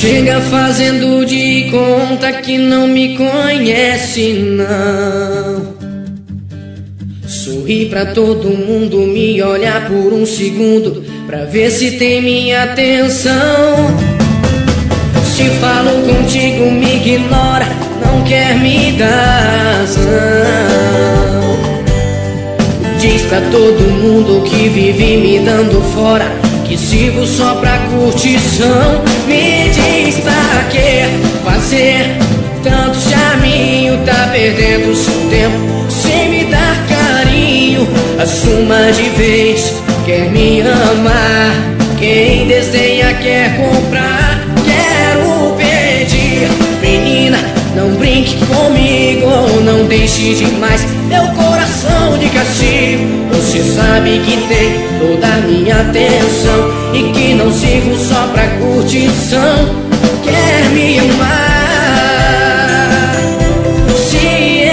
chega fazendo de conta que não me conhece, não. Sorri pra todo mundo, me olhar por um segundo pra ver se tem minha atenção. Se falo contigo, me ignora, não quer me dar razão. Diz pra todo mundo que vive me dando fora, que sirvo só pra curtição. Me diz pra que fazer tanto charminho, tá perdendo seu tempo sem me dar carinho. Assuma de vez, quer me amar, quem desdenha quer comprar. Quero pedir, menina, não brinque comigo, não deixe demais meu coração de castigo. Você sabe que tem toda a minha atenção e que não sirvo só pra curtição. Quer me amar, se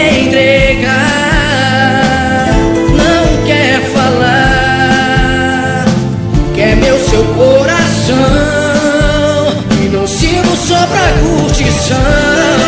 entregar, não quer falar, quer meu seu coração e não sirvo só pra curtição.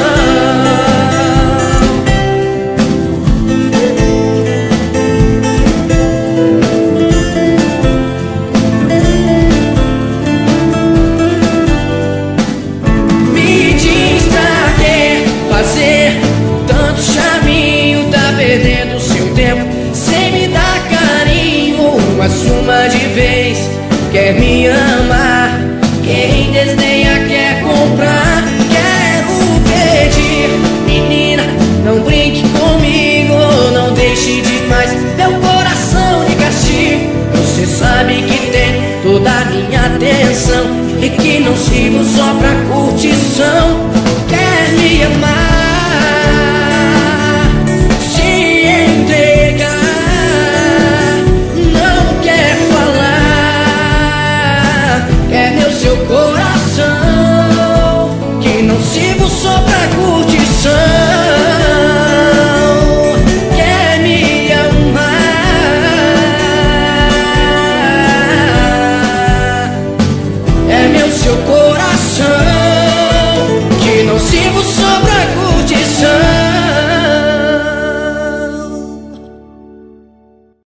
Assuma de vez, quer me amar, quem desdenha quer comprar. Quero pedir, menina, não brinque comigo, não deixe demais meu coração de castigo. Você sabe que tem toda a minha atenção e que não sirvo só pra curtição. Quer me amar,